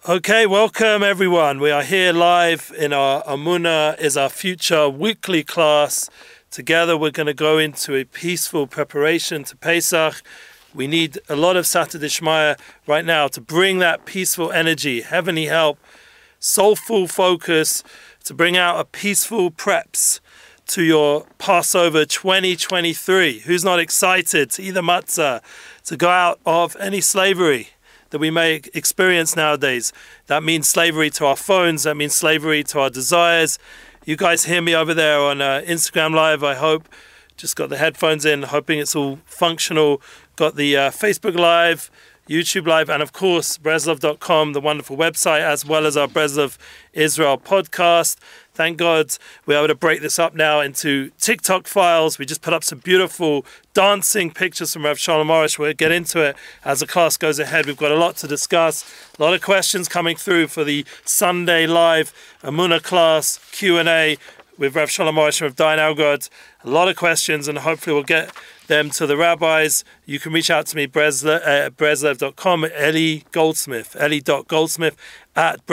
Okay, welcome everyone. We are here live in our Amuna is our future weekly class. Together we're going to go into a peaceful preparation to Pesach. We need a lot of Sata Dishmaya right now to bring that peaceful energy, heavenly help, soulful focus, to bring out a peaceful preps to your Passover 2023. Who's not excited to eat the matzah, to go out of any slavery that we may experience nowadays? That means slavery to our phones, that means slavery to our desires. You guys hear me over there on Instagram Live, I hope. Just got the headphones in, hoping it's all functional. Got the Facebook Live, YouTube Live, and of course, Breslov.com, the wonderful website, as well as our Breslov Israel podcast. Thank God we're able to break this up now into TikTok files. We just put up some beautiful dancing pictures from Rav Shalom Arush. We'll get into it as the class goes ahead. We've got a lot to discuss, a lot of questions coming through for the Sunday live Amunah class Q&A with Rav Shalom Arush and Rav Dayan Algod. A lot of questions, and hopefully we'll get them to the rabbis. You can reach out to me, Breslev.com, Eli Goldsmith, Eli.goldsmith at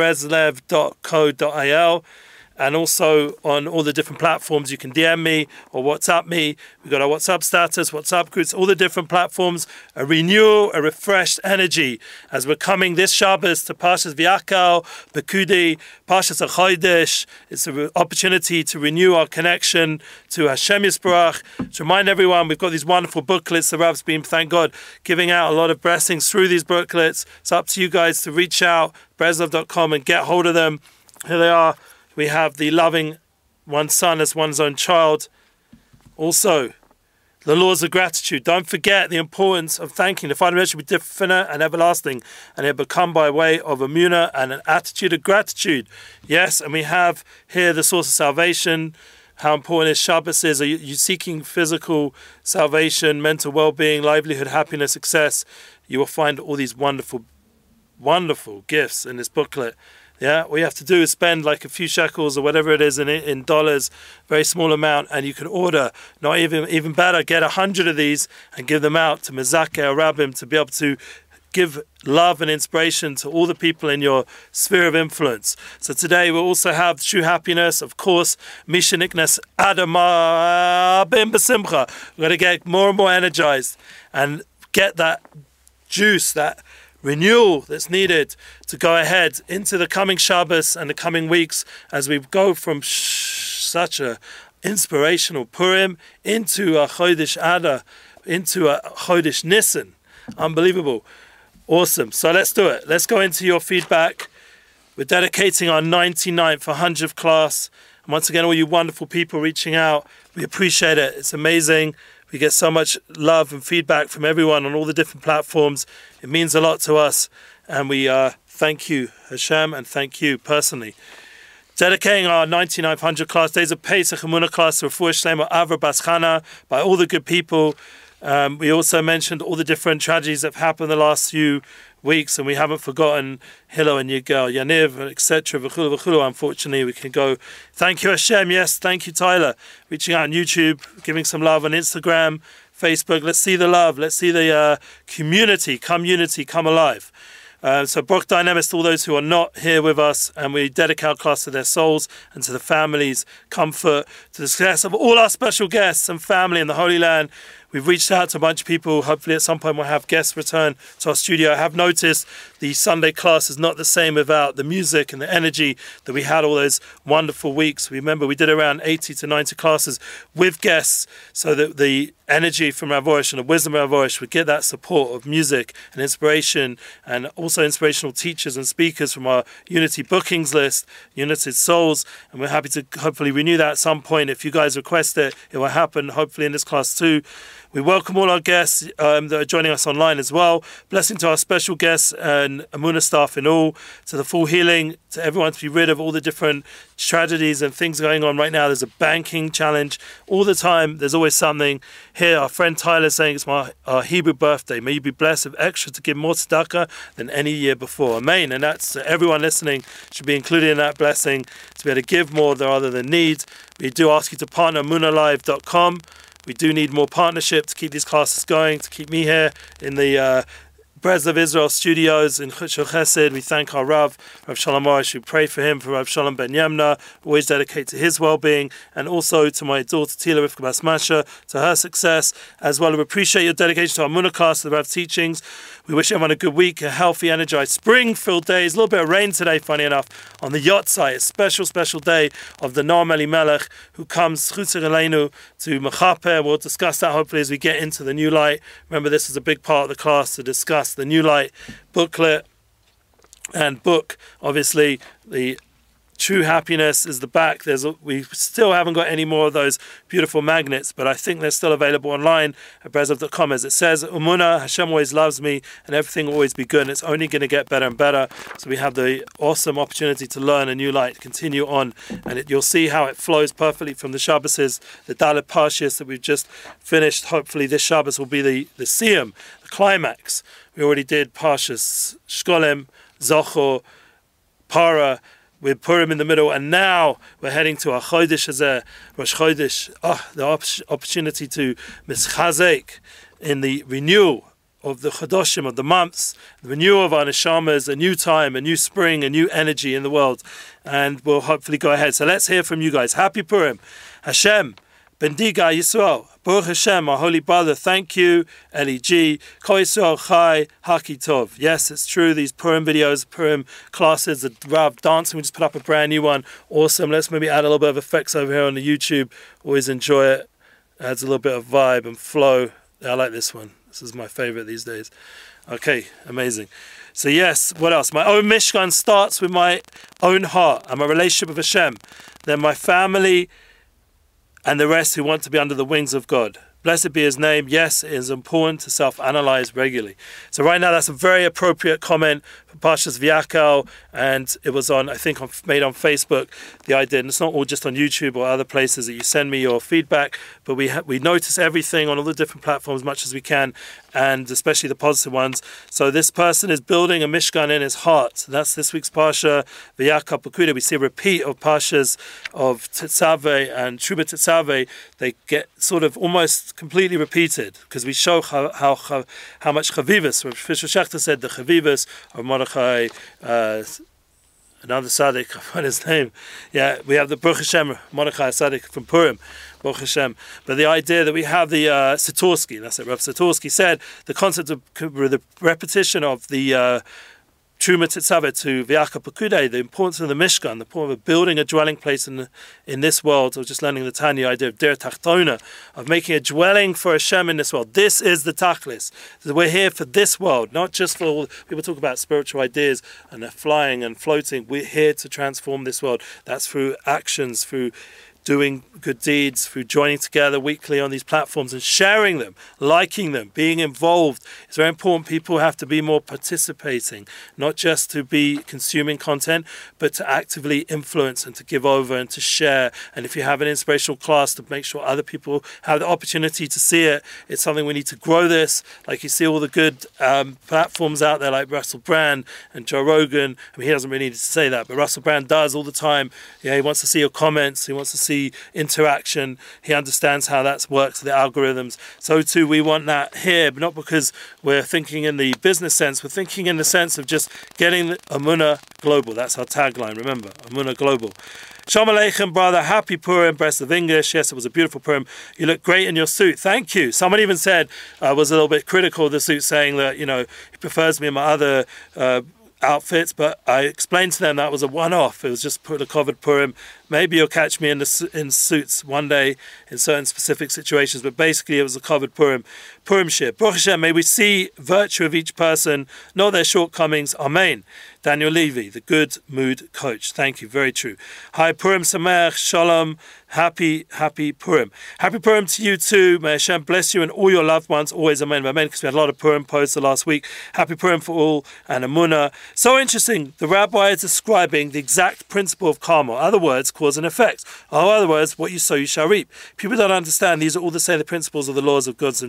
breslev.co.il. And also on all the different platforms, you can DM me or WhatsApp me. We've got our WhatsApp status, WhatsApp groups, all the different platforms. A renewal, a refreshed energy as we're coming this Shabbos to Parshas V'Yakal, Pekudi, Parshas HaChodesh. It's an opportunity to renew our connection to Hashem Yisbarach. To remind everyone, we've got these wonderful booklets. The Rav's been, thank God, giving out a lot of blessings through these booklets. It's up to you guys to reach out, Breslov.com, and get hold of them. Here they are. We have the loving one's son as one's own child. Also, the laws of gratitude. Don't forget the importance of thanking. The final should be definite and everlasting, and it will come by way of Amunah and an attitude of gratitude. Yes, and we have here the source of salvation. How important is Shabbos is. Are you seeking physical salvation, mental well-being, livelihood, happiness, success? You will find all these wonderful, wonderful gifts in this booklet. Yeah, all you have to do is spend like a few shekels or whatever it is in dollars, very small amount, and you can order. Not even better, get 100 of these and give them out to Mezakeh or Rabbim to be able to give love and inspiration to all the people in your sphere of influence. So today we'll also have true happiness, of course, Misha Niknes Adama Bim Basimcha. We're going to get more and more energized and get that juice, that renewal that's needed to go ahead into the coming Shabbos and the coming weeks as we go from such a inspirational Purim into a Chodesh Adar, into a Chodesh Nisan. Unbelievable. Awesome. So let's do it. Let's go into your feedback. We're dedicating our 99th, 100th class. And once again, all you wonderful people reaching out, we appreciate it. It's amazing. We get so much love and feedback from everyone on all the different platforms. It means a lot to us. And we thank you, Hashem, and thank you personally. Dedicating our 9900 class, Days of Pesach Amunah class, Refuah Shlema Avra Bas Chana, by all the good people. We also mentioned all the different tragedies that have happened the last few weeks, and we haven't forgotten Hillel and Yigal, Yaniv, etc. Unfortunately, we can go. Thank you, Hashem. Yes, thank you, Tyler. Reaching out on YouTube, giving some love on Instagram, Facebook. Let's see the love. Let's see the community. Come unity, come alive. So Brock Dynamics, to all those who are not here with us, and we dedicate our class to their souls and to the families, comfort, to the success of all our special guests and family in the Holy Land. We've reached out to a bunch of people. Hopefully at some point we'll have guests return to our studio. I have noticed the Sunday class is not the same without the music and the energy that we had all those wonderful weeks. Remember, we did around 80 to 90 classes with guests so that the energy from Rav Arush and the wisdom of Rav Arush would get that support of music and inspiration, and also inspirational teachers and speakers from our Unity bookings list, United Souls. And we're happy to hopefully renew that at some point. If you guys request it, it will happen hopefully in this class too. We welcome all our guests that are joining us online as well. Blessing to our special guests and Amunah staff in all, to the full healing, to everyone to be rid of all the different tragedies and things going on right now. There's a banking challenge all the time. There's always something. Here, our friend Tyler saying it's our Hebrew birthday. May you be blessed with extra to give more tzedakah than any year before. Amen. And that's everyone listening should be included in that blessing to be able to give more rather than need. We do ask you to partner amunahlive.com. We do need more partnership to keep these classes going, to keep me here in the Breslov Israel Studios in Chutz Shel Chesed. We thank our Rav Shalom Arush. We pray for him, for Rav Shalom Ben Yemna, always dedicate to his well-being, and also to my daughter Tila Rivka Bas Masha, to her success as well. We appreciate your dedication to our Munah class, to the Rav teachings. We wish everyone a good week, a healthy, energized, spring-filled day. There's a little bit of rain today, funny enough, on the yacht site. A special, special day of the Noam Elimelech, who comes Chutzer Eleinu to Mechaper. We'll discuss that hopefully as we get into the New Light. Remember, this is a big part of the class to discuss the New Light booklet and book. Obviously, the True Happiness is the back. We still haven't got any more of those beautiful magnets, but I think they're still available online at breslov.com. As it says, Umunah, Hashem always loves me, and everything will always be good, and it's only going to get better and better. So we have the awesome opportunity to learn a new light, continue on, and you'll see how it flows perfectly from the Shabbases, the Dalet Parshas that we've just finished. Hopefully this Shabbos will be the Siyum, the climax. We already did Parshas Shkolem, Zochor, Para, with Purim in the middle, and now we're heading to our Chodesh Hazeh, Rosh Chodesh, the opportunity to mischazek in the renewal of the Chodoshim, of the months, the renewal of our neshamas, a new time, a new spring, a new energy in the world, and we'll hopefully go ahead. So let's hear from you guys. Happy Purim. Hashem, Bendiga Yisrael, Baruch Hashem, our holy brother, thank you, Eli G, Kol Yisrael Chai, Haki Tov. Yes, it's true, these Purim videos, Purim classes, the Rav dancing, we just put up a brand new one, awesome. Let's maybe add a little bit of effects over here on the YouTube, always enjoy it, adds a little bit of vibe and flow. I like this one, this is my favorite these days. Okay, amazing. So yes, what else? My own Mishkan starts with my own heart and my relationship with Hashem, then my family, and the rest who want to be under the wings of God. Blessed be his name. Yes, it is important to self-analyze regularly. So right now, that's a very appropriate comment for Parshas V'Yakel, and it was on, I think, made on Facebook, the idea, and it's not all just on YouTube or other places that you send me your feedback, but we notice everything on all the different platforms as much as we can, and especially the positive ones. So this person is building a Mishkan in his heart. That's this week's Parsha, V'Yakel Pekudah. We see a repeat of Parshas of Tetzaveh and Truma Tetzaveh. They get sort of almost completely repeated because we show how much Chavivus, Fisher Schechter said, the Chavivus of Mordechai, another Tzaddik, what is his name? Yeah, we have the Baruch Hashem, Mordechai Tzaddik from Purim, Baruch Hashem. But the idea that we have the Satorsky, that's it, Rav Satorsky said, the concept of the repetition of the Truma Tetzaveh to V'Yakel Pekudah, the importance of the Mishkan, the importance of building a dwelling place in this world, or just learning the Tanya idea of Der Tachtona, of making a dwelling for Hashem in this world. This is the Tachlis. So we're here for this world, not just for all people talk about spiritual ideas and they're flying and floating. We're here to transform this world. That's through actions, through doing good deeds, through joining together weekly on these platforms and sharing them, liking them, being involved. It's very important. People have to be more participating, not just to be consuming content, but to actively influence and to give over and to share. And if you have an inspirational class, to make sure other people have the opportunity to see it. It's something we need to grow this. Like you see all the good platforms out there like Russell Brand and Joe Rogan. I mean, he doesn't really need to say that, but Russell Brand does all the time. Yeah, he wants to see your comments. He wants to see interaction. He understands how that works, the algorithms. So too, we want that here, but not because we're thinking in the business sense. We're thinking in the sense of just getting Amunah global. That's our tagline, remember, Amunah global. Shalom Aleichem, brother. Happy Purim, Breslov English. Yes, it was a beautiful Purim. You look great in your suit. Thank you. Someone even said, was a little bit critical of the suit, saying that, he prefers me in my other outfits, but I explained to them that was a one-off. It was just put a covered Purim. Maybe you'll catch me in suits one day in certain specific situations, but basically it was a covered Purim shir. Baruch Hashem, may we see virtue of each person, not their shortcomings. Amen. Daniel Levy, the good mood coach. Thank you, very true. Hi, Purim Sameach, Shalom, happy Purim. Happy Purim to you too. May Hashem bless you and all your loved ones. Always amen, amen, because we had a lot of Purim posts the last week. Happy Purim for all and Amunah. So interesting, the rabbi is describing the exact principle of karma. Other words, cause and effect. In other words, what you sow, you shall reap. People don't understand these are all the same principles of the laws of God's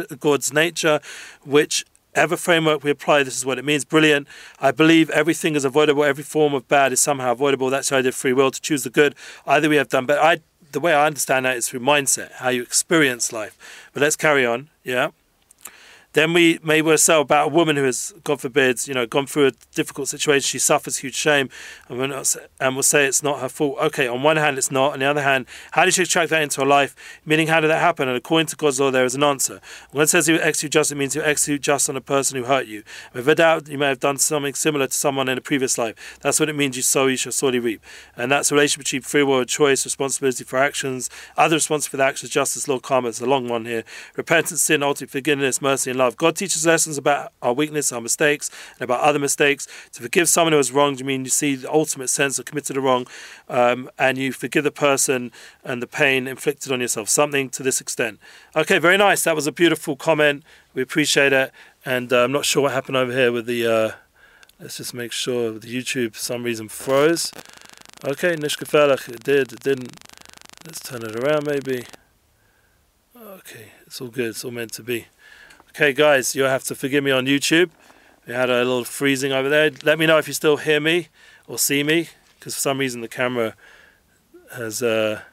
nature, whichever framework we apply, this is what it means. Brilliant. I believe everything is avoidable. Every form of bad is somehow avoidable. That's why I did free will, to choose the good. Either we have done, but the way I understand that is through mindset, how you experience life. But let's carry on. Yeah. Then we may well say about a woman who has, God forbid, gone through a difficult situation. She suffers huge shame, and we'll say it's not her fault. Okay, on one hand, it's not. On the other hand, how did she attract that into her life? Meaning, how did that happen? And according to God's law, there is an answer. When it says you execute just, it means you execute just on a person who hurt you. Without doubt, you may have done something similar to someone in a previous life. That's what it means. You sow, you shall surely reap. And that's a relationship between free will and choice, responsibility for actions, other responsibility for the actions, justice, law, karma. It's a long one here. Repentance, sin, ultimate forgiveness, mercy, and love. God teaches lessons about our weakness, our mistakes, and about other mistakes. To forgive someone who has wronged you mean you see the ultimate sense of committed a wrong, and you forgive the person and the pain inflicted on yourself. Something to this extent. Okay, very nice. That was a beautiful comment. We appreciate it. And I'm not sure what happened over here with the... let's just make sure the YouTube for some reason froze. Okay, nicht gefährlich. It didn't. Let's turn it around maybe. Okay, it's all good. It's all meant to be. Okay, guys, you'll have to forgive me on YouTube. We had a little freezing over there. Let me know if you still hear me or see me, because for some reason the camera has...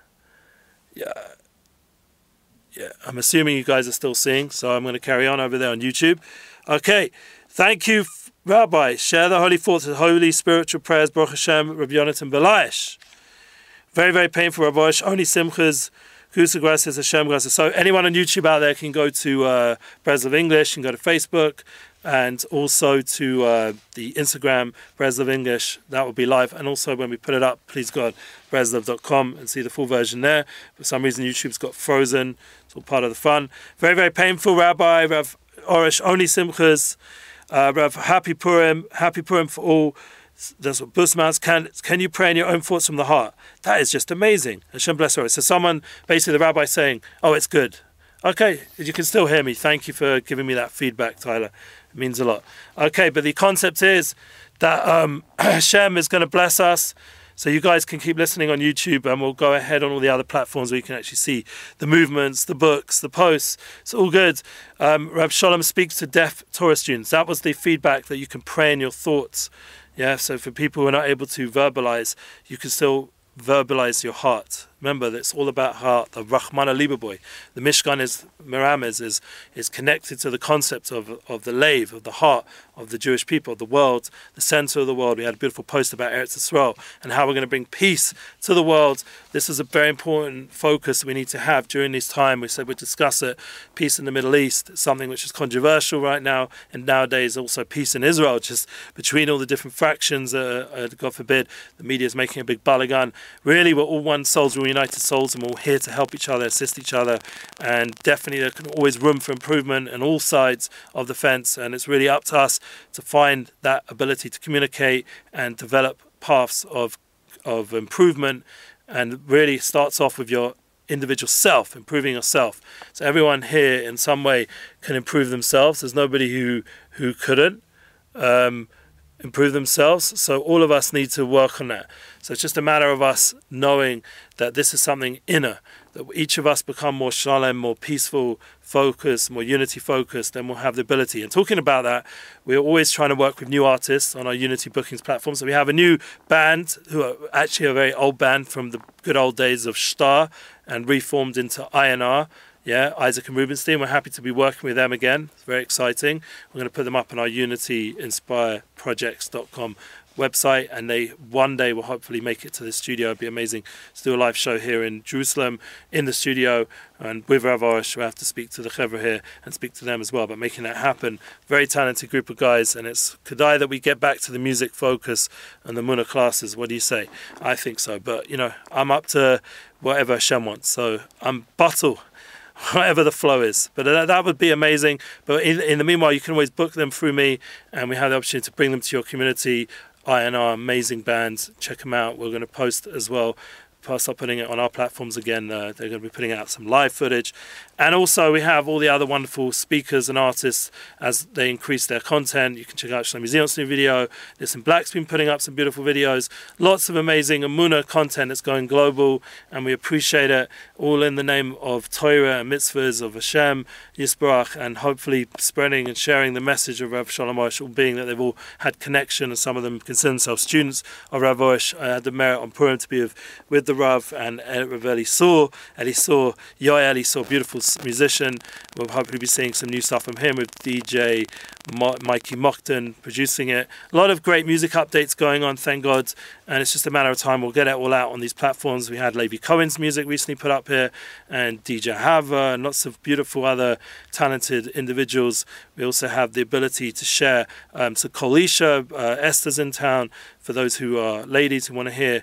I'm assuming you guys are still seeing, so I'm going to carry on over there on YouTube. Okay, thank you, Rabbi. Share the holy thoughts, the holy spiritual prayers, Baruch Hashem, Rabbi Yonatan Belayesh. Very, very painful, Rabbi. Only simchas, Kusa gracias, Hashem gracias. So anyone on YouTube out there can go to Breslov English, can go to Facebook, and also to the Instagram, Breslov English. That will be live. And also when we put it up, please God, breslov.com, and see the full version there. For some reason, YouTube's got frozen. It's all part of the fun. Very, very painful, Rabbi. Rav Orish, only simchas. Rav, happy Purim for all. That's what Busmans can you pray in your own thoughts from the heart? That is just amazing. Hashem bless her. So someone, basically the rabbi saying, oh, it's good. Okay, you can still hear me. Thank you for giving me that feedback, Tyler. It means a lot. Okay, but the concept is that Hashem is going to bless us. So you guys can keep listening on YouTube, and we'll go ahead on all the other platforms where you can actually see the movements, the books, the posts. It's all good. Rab Shalom speaks to deaf Torah students. That was the feedback, that you can pray in your thoughts. Yeah, so for people who are not able to verbalize, you can still verbalize your heart. Remember, it's all about heart. The Rahmana Libaboy, the Mishkan is Merames, is connected to the concept of the Lev, of the heart of the Jewish people, of the world, the center of the world. We had a beautiful post about Eretz Yisrael and how we're going to bring peace to the world. This is a very important focus we need to have during this time. We said we'd discuss it. Peace in the Middle East, something which is controversial right now, and nowadays also peace in Israel, just between all the different fractions. God forbid, the media is making a big balagan. Really, we're all one souls, we're united souls, and we're all here to help each other, assist each other, and definitely there can always room for improvement on all sides of the fence, and it's really up to us to find that ability to communicate and develop paths of improvement, and really starts off with your individual self, improving yourself. So everyone here in some way can improve themselves. There's nobody who couldn't improve themselves. So all of us need to work on that. So it's just a matter of us knowing that this is something inner, that each of us become more shalom, more peaceful, focused, more unity focused, then we'll have the ability. And talking about that, we're always trying to work with new artists on our Unity bookings platform. So we have a new band who are actually a very old band from the good old days of Shtar and reformed into INR. Yeah, Isaac and Rubenstein. We're happy to be working with them again. It's very exciting. We're going to put them up on our UnityInspireProjects.com website, and they one day will hopefully make it to the studio. It'd be amazing to do a live show here in Jerusalem in the studio, and with Rav Orish we have to speak to the Chevra here and speak to them as well, but making that happen. Very talented group of guys, and it's Kedai that we get back to the music focus and the Munah classes. What do you say? I think so, but I'm up to whatever Hashem wants, so I'm bottle whatever the flow is. But that would be amazing. But in the meanwhile, you can always book them through me, and we have the opportunity to bring them to your community. INR, amazing bands. Check them out. We're going to post as well. Start putting it on our platforms again. They're going to be putting out some live footage. And also we have all the other wonderful speakers and artists as they increase their content. You can check out Shlomi Zion's new video. Listen Black's been putting up some beautiful videos. Lots of amazing Amunah content that's going global, and we appreciate it. All in the name of Torah and mitzvahs of Hashem, Yisbarach, and hopefully spreading and sharing the message of Rav Shalom Orish, all being that they've all had connection, and some of them consider themselves students of Rav Orish. I had the merit on Purim to be with the Rav and Rav Elisur, Yoel Elisur, beautiful musician. We'll hopefully be seeing some new stuff from him with DJ Mikey Mockton producing it. A lot of great music updates going on, thank God. And it's just a matter of time. We'll get it all out on these platforms. We had Levi Cohen's music recently put up here, and DJ Hava, and lots of beautiful other talented individuals. We also have the ability to share. So Kolisha, Esther's in town, for those who are ladies who want to hear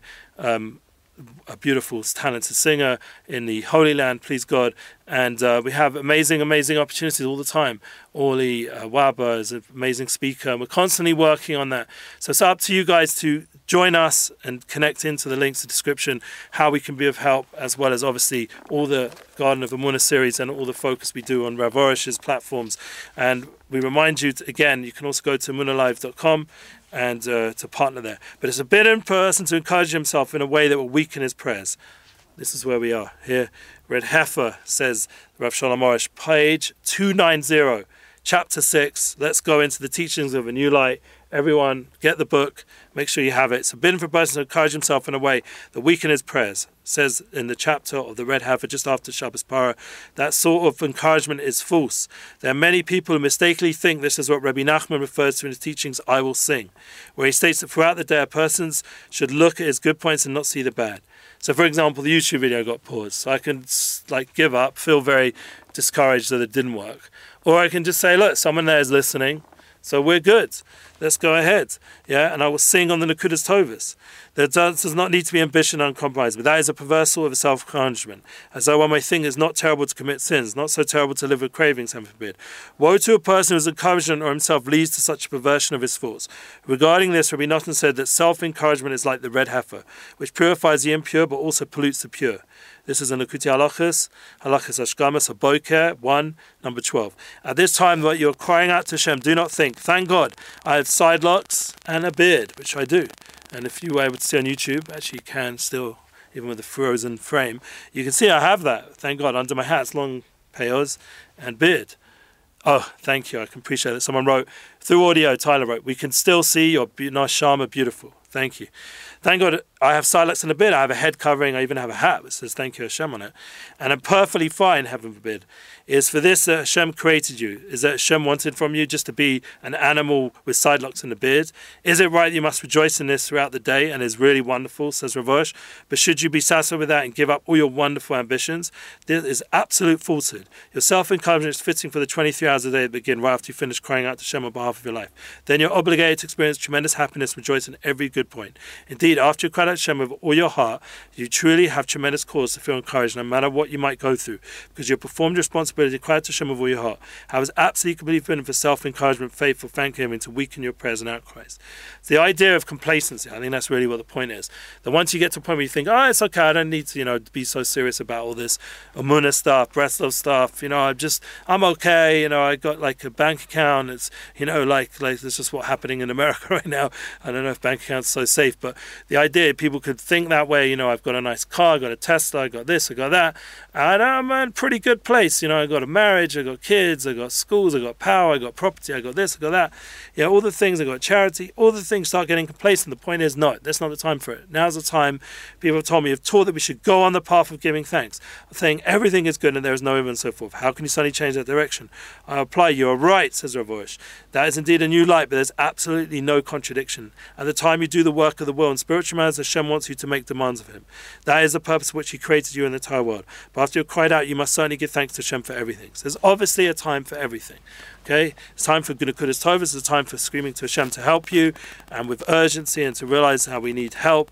a beautiful, talented singer in the Holy Land, please God. And we have amazing opportunities all the time. Orly Waba is an amazing speaker, and we're constantly working on that. So it's up to you guys to join us and connect into the links in the description, how we can be of help, as well as obviously all the Garden of Emunah series and all the focus we do on Rav Orish's platforms. And we remind you, again, you can also go to emunahlive.com and to partner there. But it's a bidden person to encourage himself in a way that will weaken his prayers. This is where we are. Here, Red Heifer says, Rav Shalom Arush, page 290, chapter 6. Let's go into the teachings of a new light. Everyone, get the book. Make sure you have it. It's a bidden for a person to encourage himself in a way that weaken his prayers. It says in the chapter of the Red Heifer, just after Shabbos Parah, that sort of encouragement is false. There are many people who mistakenly think this is what Rabbi Nachman refers to in his teachings, I will sing, where he states that throughout the day a person should look at his good points and not see the bad. So, for example, the YouTube video got paused. So I can give up, feel very discouraged that it didn't work. Or I can just say, look, someone there is listening, so we're good. Let's go ahead. Yeah, and I will sing on the Nakudas Tovas. There does not need to be ambition uncompromised, but that is a perversal of self-encouragement. As though one may think it's not terrible to commit sins, not so terrible to live with cravings, heaven forbid. Woe to a person whose encouragement or himself leads to such a perversion of his thoughts. Regarding this, Rabbi Natan said that self-encouragement is like the red heifer, which purifies the impure but also pollutes the pure. This is in Likutei Halachos, Halachos Hashkamas, Boker 1, number 12. At this time that you're crying out to Hashem, do not think, thank God, I have side locks and a beard, which I do. And if you were able to see on YouTube, actually you can still, even with the frozen frame, you can see I have that, thank God, under my hat. It's long peyos and beard. Oh, thank you, I can appreciate that. Someone wrote, through audio, Tyler wrote, we can still see your nice shama, beautiful. Thank you. Thank God I have silence in a bit. I have a head covering. I even have a hat that says thank you Hashem on it. And I'm perfectly fine, heaven forbid. It is for this that Hashem created you. Is that Hashem wanted from you just to be an animal with side locks and a beard? Is it right that you must rejoice in this throughout the day and is really wonderful, says Rav Arush? But should you be satisfied with that and give up all your wonderful ambitions? This is absolute falsehood. Your self-encouragement is fitting for the 23 hours a day that begin right after you finish crying out to Hashem on behalf of your life. Then you're obligated to experience tremendous happiness, rejoice in every good point. Indeed, after you cry out to Hashem with all your heart, you truly have tremendous cause to feel encouraged no matter what you might go through, because you have performed your responsibility to cry out to Hashem with all your heart. How is absolutely completely fitting for self-encouragement, faithful thanksgiving to weaken your prayers and outcries. It's the idea of complacency. I think that's really what the point is. That once you get to a point where you think, oh, it's okay, I don't need to, be so serious about all this Emunah stuff, Breslov stuff, I'm okay, I got like a bank account, it's, like this is what's happening in America right now. I don't know if bank accounts are so safe, but the idea people could think that way, I've got a nice car, I got a Tesla, I got this, I got that, and I'm in a pretty good place, I got a marriage, I got kids, I got schools, I got power, I got property, I got this, I got that, all the things, I got charity, all the things start getting complacent. The point is, no, that's not the time for it. Now's the time. People have told me, have taught that we should go on the path of giving thanks, saying everything is good and there is no evil and so forth. How can you suddenly change that direction? I reply, you are right, says Rav Arush. That is indeed a new light, but there's absolutely no contradiction. At the time you do the work of the will in spiritual matters, Hashem wants you to make demands of him. That is the purpose for which he created you in the entire world. But after you've cried out, you must certainly give thanks to Hashem for everything. So there's obviously a time for everything. Okay, it's time for Nakudas Tovas. It's a time for screaming to Hashem to help you, and with urgency, and to realize how we need help.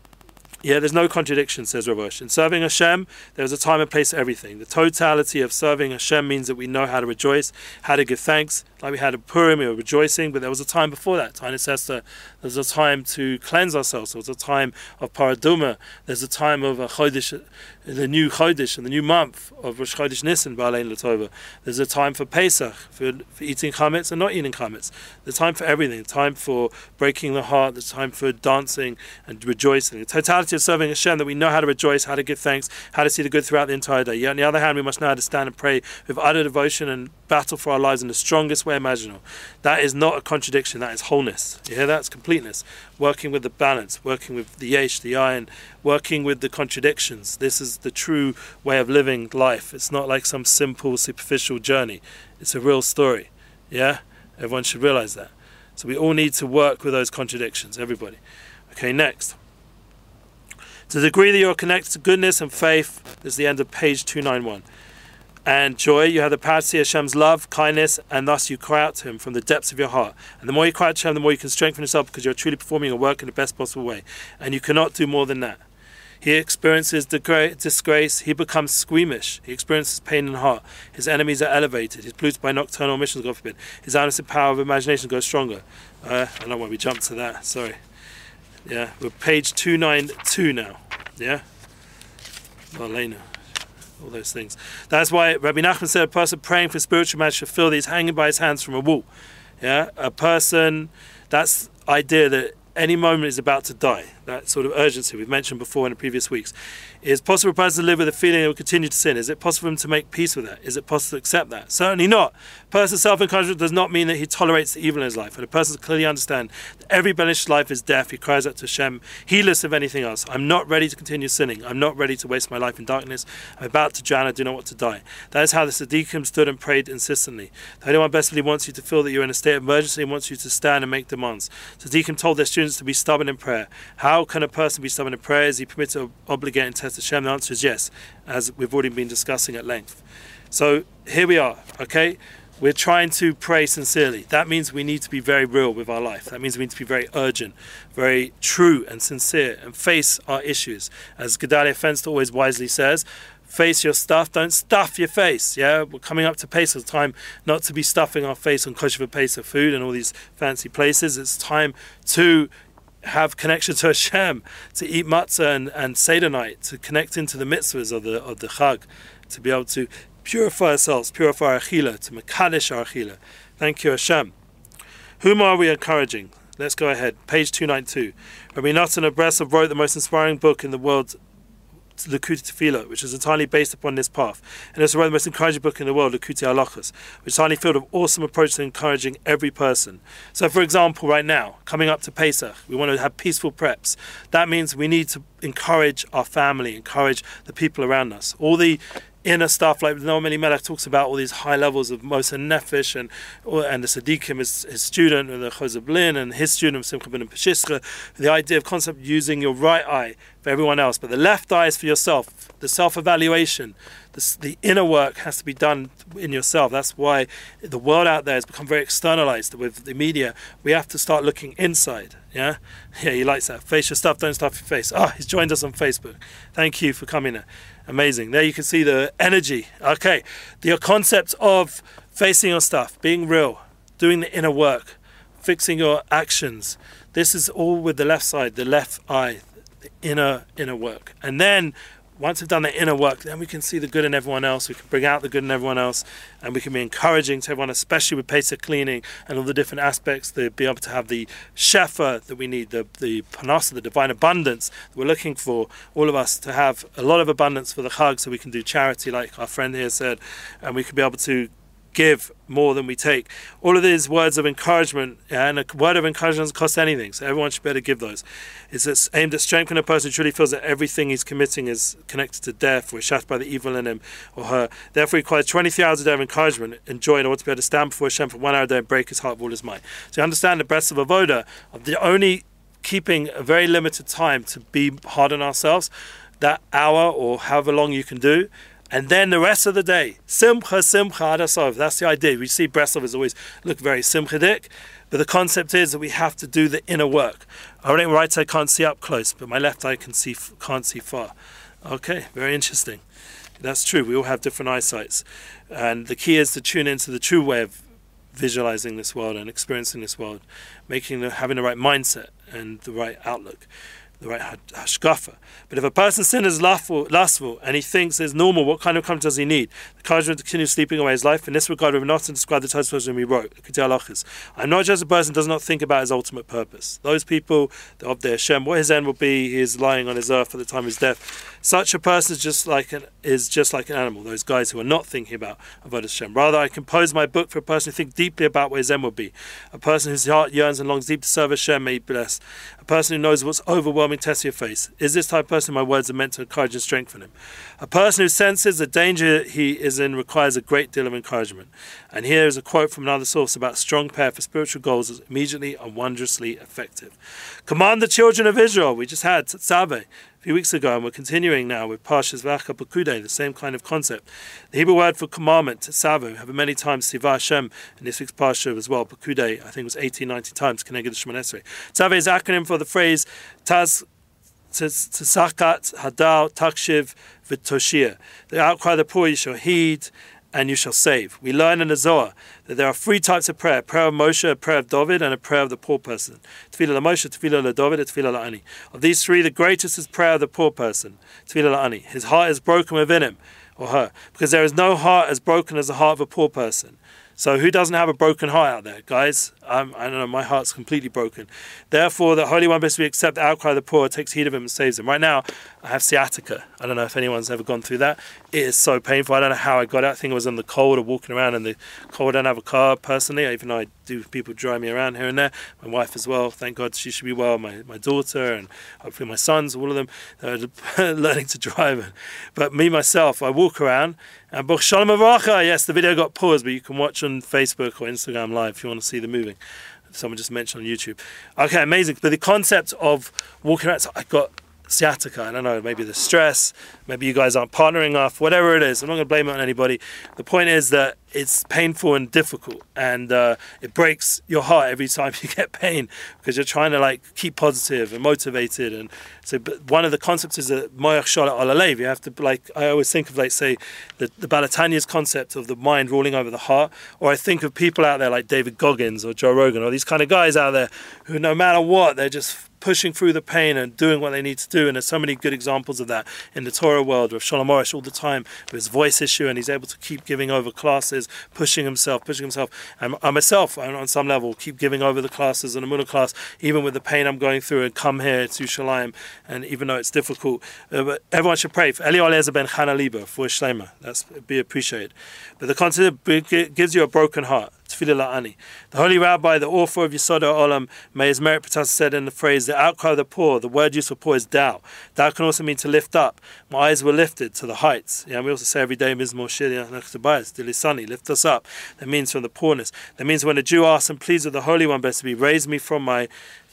Yeah, there's no contradiction, says Rav Arush. In serving Hashem, there's a time and place for everything. The totality of serving Hashem means that we know how to rejoice, how to give thanks. Like we had a Purim, we were rejoicing, but there was a time before that. Taanis Esther, there's a time to cleanse ourselves. There was a time of Paraduma. There's a time of a Chodesh the new Chodesh and the new month of Rosh Chodesh Nisan, Ba'alein L'Tova. There's a time for Pesach, for eating chametz and not eating chametz. There's time for everything. Time for breaking the heart. There's time for dancing and rejoicing. The totality of serving Hashem, that we know how to rejoice, how to give thanks, how to see the good throughout the entire day. Yet on the other hand, we must know how to stand and pray with utter devotion and battle for our lives in the strongest way imaginable. That is not a contradiction. That is wholeness. You hear that? It's completeness. Working with the balance, working with the yesh, the ayin, working with the contradictions. This is the true way of living life. It's not like some simple, superficial journey. It's a real story. Yeah? Everyone should realize that. So we all need to work with those contradictions, everybody. Okay, next. To the degree that you're connected to goodness and faith, this is the end of page 291. And joy, you have the power to see Hashem's love, kindness, and thus you cry out to Him from the depths of your heart. And the more you cry out to Him, the more you can strengthen yourself, because you're truly performing your work in the best possible way. And you cannot do more than that. He experiences disgrace, he becomes squeamish, he experiences pain in the heart, his enemies are elevated, he's polluted by nocturnal missions, God forbid. His honest power of imagination goes stronger. I don't know why we jumped to that, sorry. Yeah, we're page 292 now. Yeah? Marlena. All those things. That's why Rabbi Nachman said a person praying for spiritual man should feel that he's hanging by his hands from a wall. Yeah, a person, that's the idea that any moment is about to die. That sort of urgency we've mentioned before in the previous weeks. Is it possible for a person to live with a feeling that will continue to sin? Is it possible for him to make peace with that? Is it possible to accept that? Certainly not. Person's self-encouragement does not mean that he tolerates the evil in his life. And a person clearly understands that every blemished life is death. He cries out to Hashem, heedless of anything else. I'm not ready to continue sinning. I'm not ready to waste my life in darkness. I'm about to drown. I do not want to die. That is how the Tzaddikim stood and prayed insistently. The Holy One bestly wants you to feel that you're in a state of emergency and wants you to stand and make demands. Tzaddikim told their students to be stubborn in prayer. How can a person be stubborn in prayer? Is he permitted to obligate and test Hashem? The answer is yes, as we've already been discussing at length. So here we are, okay? We're trying to pray sincerely. That means we need to be very real with our life. That means we need to be very urgent, very true and sincere, and face our issues. As Gedalia Fenster always wisely says, face your stuff, don't stuff your face. Yeah, we're coming up to Pesach, time not to be stuffing our face on kosher Pesach food and all these fancy places. It's time to have connection to Hashem, to eat matzah and Seder night, to connect into the mitzvahs of the Chag, to be able to purify ourselves, purify our achila, to mekadesh our achila. Thank you, Hashem. Whom are we encouraging? Let's go ahead. Page 292. Rabbi Natan of Breslov wrote the most inspiring book in the world, Likutei Tefillah, which is entirely based upon this path. And also wrote the most encouraging book in the world, Likutei Halachos, which is entirely filled with awesome approach to encouraging every person. So for example, right now, coming up to Pesach, we want to have peaceful preps. That means we need to encourage our family, encourage the people around us. All the inner stuff, like Noam Elimelech talks about all these high levels of Moser Nefesh and the Tzaddikim, his student, and the Chozeh Blin, and his student, Simcha ben Peshischa, the idea of concept using your right eye for everyone else, but the left eye is for yourself. The self-evaluation, the inner work has to be done in yourself. That's why the world out there has become very externalized with the media. We have to start looking inside. Yeah, he likes that. Face your stuff, don't stuff your face. He's joined us on Facebook. Thank you for coming in. Amazing. There you can see the energy. Okay, the concept of facing your stuff, being real, doing the inner work, fixing your actions. This is all with the left side, the left eye, the inner work. And then once we've done the inner work, then we can see the good in everyone else. We can bring out the good in everyone else, and we can be encouraging to everyone, especially with Pesach cleaning and all the different aspects, to be able to have the shefa that we need, the panasa, the divine abundance that we're looking for, all of us to have a lot of abundance for the Chag, so we can do charity like our friend here said, and we can be able to give more than we take. All of these words of encouragement, and a word of encouragement doesn't cost anything, so everyone should be able to give those. It's aimed at strengthening a person who truly feels that everything he's committing is connected to death, or is shattered by the evil in him or her. Therefore, he requires 23 hours a day of encouragement and joy in order to be able to stand before Hashem for 1 hour a day and break his heart with all his might. So you understand the breadth of avoda, of the only keeping a very limited time to be hard on ourselves, that hour or however long you can do. And then the rest of the day, simcha, simcha, adasov. That's the idea. We see Breslov as always look very simchadik, but the concept is that we have to do the inner work. Our right eye can't see up close, but my left eye can't see far. Okay, very interesting. That's true. We all have different eyesights, and the key is to tune into the true way of visualizing this world and experiencing this world, having the right mindset and the right outlook. the right hashkafa. But if a person's sin is lustful and he thinks it's normal, what kind of encouragement does he need? The encouragement to continue sleeping away his life. In this regard, we have not described the types of person we wrote. I'm not just a person who does not think about his ultimate purpose. Those people of their Hashem, what his end will be, he is lying on his earth at the time of his death. Such a person is just like an animal. Those guys who are not thinking about Avodas Hashem. Rather, I compose my book for a person who thinks deeply about what his end will be. A person whose heart yearns and longs deep to serve Hashem, may he bless. A person who knows what's overwhelming test of your face. Is this type of person my words are meant to encourage and strengthen him? A person who senses the danger he is in requires a great deal of encouragement. And here is a quote from another source about strong prayer for spiritual goals is immediately and wondrously effective. Command the children of Israel. We just had Tzaveh a few weeks ago, and we're continuing now with Parshas V'acha Pekudei, the same kind of concept. The Hebrew word for commandment, Tzaveh, have many times Tzivah Hashem in this week's Parsha as well. Pekudei, I think it was 18, 19 times, Keneged Shemon Esrei. Tzaveh is acronym for the phrase Taz Tzakat, Hadal, Takshiv, V'toshia. The outcry of the poor you shall heed, and you shall save. We learn in the Zohar that there are three types of prayer: prayer of Moshe, a prayer of David, and a prayer of the poor person. Tefillah LaMoshe, Tefillah LaDavid, and Tefillah LaAni. Of these three, the greatest is prayer of the poor person, Tefillah LaAni. His heart is broken within him, or her, because there is no heart as broken as the heart of a poor person. So who doesn't have a broken heart out there, guys? I don't know, my heart's completely broken. Therefore, the Holy One, best we accept the outcry of the poor, takes heed of him and saves him. Right now, I have sciatica. I don't know if anyone's ever gone through that. It is so painful. I don't know how I got it. I think it was in the cold or walking around in the cold. I don't have a car personally, even though I do, people drive me around here and there. My wife as well, thank God she should be well. My daughter and hopefully my sons, all of them are learning to drive. But me, myself, I walk around and Baruch Shalom Avracha. Yes, the video got paused, but you can watch on Facebook or Instagram Live if you want to see the moving. Someone just mentioned on YouTube. Okay, amazing. But the concept of walking around, so I got sciatica. I don't know, maybe the stress, maybe you guys aren't partnering enough, whatever it is. I'm not going to blame it on anybody. The point is that it's painful and difficult, and it breaks your heart every time you get pain because you're trying to like keep positive and motivated. And so, but one of the concepts is that moyach shalat al alev. You have to, like, I always think of, like, say the Balatanya's concept of the mind ruling over the heart, or I think of people out there like David Goggins or Joe Rogan or these kind of guys out there who, no matter what, they're just pushing through the pain and doing what they need to do. And there's so many good examples of that in the Torah world with Shalom Arush all the time with his voice issue, and he's able to keep giving over classes, pushing himself. And I myself, on some level, keep giving over the classes and the Munah class, even with the pain I'm going through, and come here to Shalayim, and even though it's difficult. But everyone should pray for Eli Eliezer ben Chana Liba, for Shlema. That's be appreciated. But the concept gives you a broken heart. Tefillah LaAni. The Holy Rabbi, the author of Yesod HaOlam, may his merit Patas said in the phrase, the outcry of the poor, the word used for poor is Dao. Dao can also mean to lift up. My eyes were lifted to the heights. Yeah, we also say every day, Mizmor Shir Nachtabayas, Dilisani, lift us up. That means from the poorness. That means when a Jew asks and pleads with the Holy One, best to be, raise me from my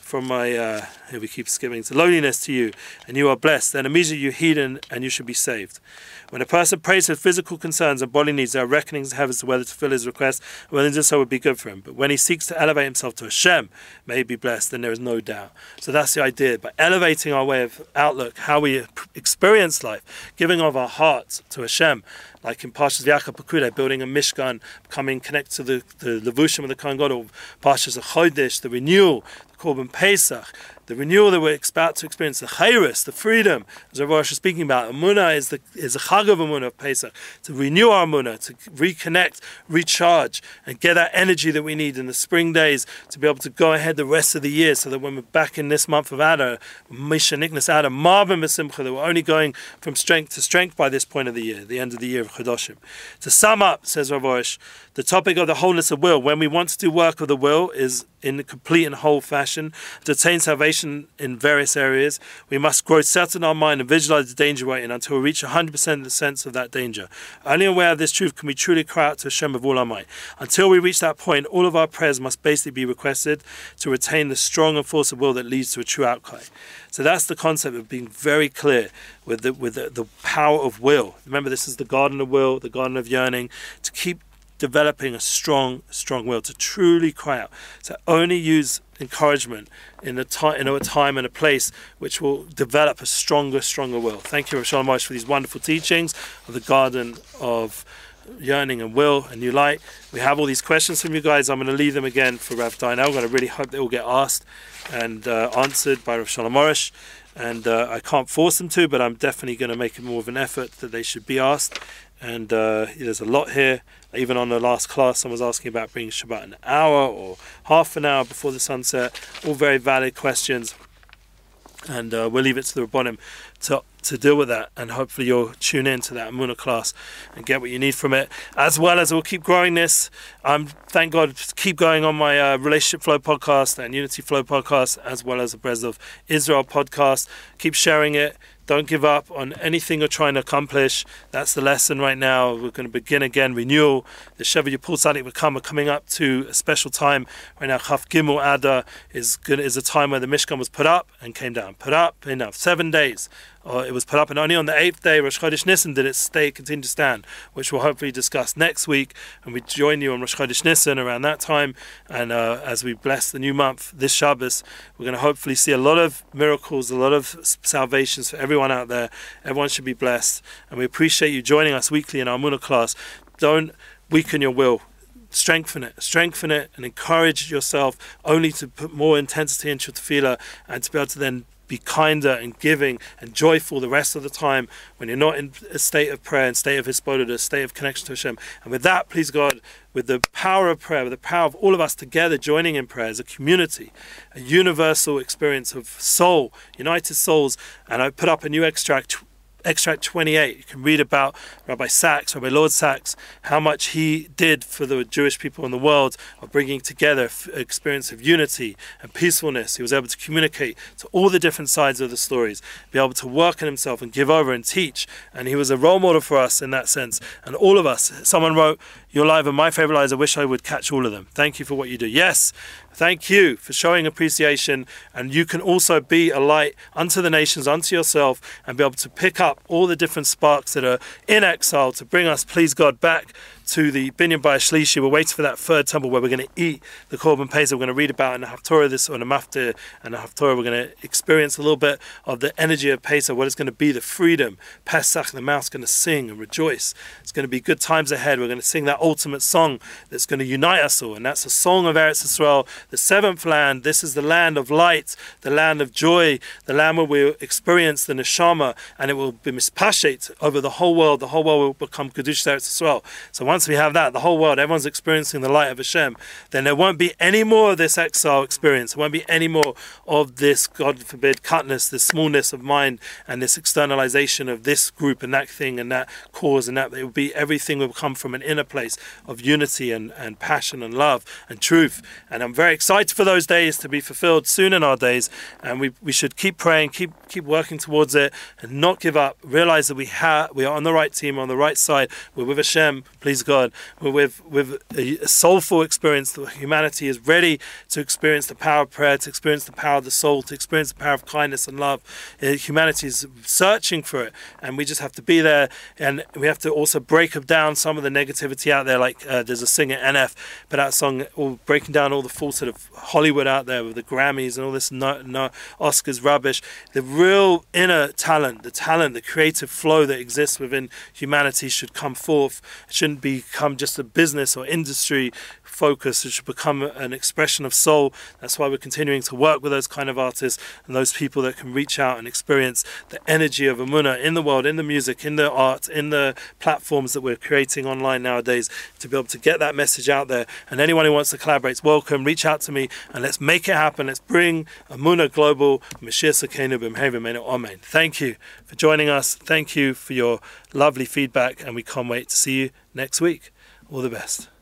here we keep skipping to lowliness to you, and you are blessed, then immediately you heed and you should be saved. When a person prays for physical concerns and bodily needs, there are reckonings in heaven as to whether to fulfill his request, and whether to do so would be good for him. But when he seeks to elevate himself to Hashem, may he be blessed, then there is no doubt. So that's the idea. By elevating our way of outlook, how we experience life, giving of our hearts to Hashem, like in Parshas V'acha Pekudei, building a Mishkan, becoming connected to the Levushim of the Kohen Gadol, Parshas Chodesh, the renewal, the Korban Pesach, the renewal that we're about to experience, the Chayris, the freedom, as Rav Rosh was speaking about. Amunah is the Chag of Amunah of Pesach, to renew our Amunah, to reconnect, recharge, and get that energy that we need in the spring days to be able to go ahead the rest of the year, so that when we're back in this month of Adar, Misha Niknas Adar, Marvin B'Simcha, that we're only going from strength to strength by this point of the year, the end of the year of Chodoshim. To sum up, says Rav Rosh, the topic of the wholeness of will, when we want to do work of the will, is in a complete and whole fashion. To attain salvation in various areas, we must grow set in our mind and visualize the danger we're in until we reach 100% of the sense of that danger. Only aware of this truth can we truly cry out to Hashem of all our might. Until we reach that point, all of our prayers must basically be requested to retain the strong and force of will that leads to a true outcry. So that's the concept of being very clear with the power of will. Remember, this is the garden of will, the garden of yearning, to keep developing a strong will, to truly cry out, to only use encouragement in a time and a place which will develop a stronger will. Thank you, Rav Shalom Arush, for these wonderful teachings of the garden of yearning and will and new light. We have all these questions from you guys. I'm going to leave them again for Rav Dainel. I'm going to really hope they all get asked and answered by Rav Shalom Arush. and I can't force them to, but I'm definitely going to make it more of an effort that they should be asked. And there's a lot here. Even on the last class, someone was asking about bringing Shabbat an hour or half an hour before the sunset. All very valid questions. And we'll leave it to the Rabbonim to deal with that. And hopefully you'll tune in to that Amunah class and get what you need from it. As well as we'll keep growing this. Thank God, keep going on my Relationship Flow podcast and Unity Flow podcast, as well as the Brez of Israel podcast. Keep sharing it. Don't give up on anything you're trying to accomplish. That's the lesson right now. We're going to begin again, renewal. The Sheva Yapul Tzadik we're coming up to a special time right now. Chaf Gimel Adar is a time where the Mishkan was put up and came down. Put up, enough. 7 days. It was put up, and only on the 8th day, Rosh Chodesh Nisan, did it continue to stand, which we'll hopefully discuss next week. And we join you on Rosh Chodesh Nisan around that time. And as we bless the new month, this Shabbos, we're going to hopefully see a lot of miracles, a lot of salvations for everyone out there. Everyone should be blessed. And we appreciate you joining us weekly in our Amunah class. Don't weaken your will. Strengthen it, and encourage yourself only to put more intensity into your tefillah and to be able to then be kinder and giving and joyful the rest of the time when you're not in a state of prayer and state of hisbodedus, a state of connection to Hashem. And with that, please God, with the power of prayer, with the power of all of us together joining in prayer as a community, a universal experience of soul, united souls. And I put up a new extract 28. You can read about Rabbi Lord Sachs, how much he did for the Jewish people in the world of bringing together an experience of unity and peacefulness. He was able to communicate to all the different sides of the stories, be able to work on himself and give over and teach. And he was a role model for us in that sense. And all of us, someone wrote, "Your live are my favorite lives. I wish I would catch all of them. Thank you for what you do." Yes, thank you for showing appreciation, and you can also be a light unto the nations, unto yourself, and be able to pick up all the different sparks that are in exile to bring us, please God, back to the Binyan Bayis Shlishi. We're waiting for that third temple where we're going to eat the Korban Pesach. We're going to read about in the Haftorah or the Maftir and the Haftorah. We're going to experience a little bit of the energy of Pesach, what it's going to be, the freedom. Pesach, the mouth's going to sing and rejoice. It's going to be good times ahead. We're going to sing that ultimate song that's going to unite us all, and that's a song of Eretz Yisrael, the seventh land. This is the land of light, the land of joy, the land where we experience the neshama, and it will be mispashet over the whole world. The whole world will become Kedush Eretz Yisrael. So once we have that, the whole world, everyone's experiencing the light of Hashem, then there won't be any more of this exile experience. There won't be any more of this, God forbid, cutness, this smallness of mind, and this externalization of this group and that thing and that cause and that. It will be, everything will come from an inner place of unity and passion and love and truth. And I'm very excited for those days to be fulfilled soon in our days. And we should keep praying, keep working towards it, and not give up. Realize that we are on the right team, on the right side. We're with Hashem, please God. We're with a soulful experience that humanity is ready to experience the power of prayer, to experience the power of the soul, to experience the power of kindness and love. Humanity is searching for it, and we just have to be there. And we have to also break down some of the negativity out there. Like there's a singer, NF, but that song, all breaking down all the false sort of Hollywood out there with the Grammys and all this no Oscars rubbish. The real inner talent, the creative flow that exists within humanity should come forth. It shouldn't become just a business or industry focus. It should become an expression of soul. That's why we're continuing to work with those kind of artists and those people that can reach out and experience the energy of Amunah in the world, in the music, in the art, in the platforms that we're creating online nowadays, to be able to get that message out there. And anyone who wants to collaborate is welcome. Reach out to me and let's make it happen. Let's bring Amunah global. Mashiach Sakeinu b'mheira b'meinu. Amen. Thank you for joining us. Thank you for your lovely feedback, and we can't wait to see you next week. All the best.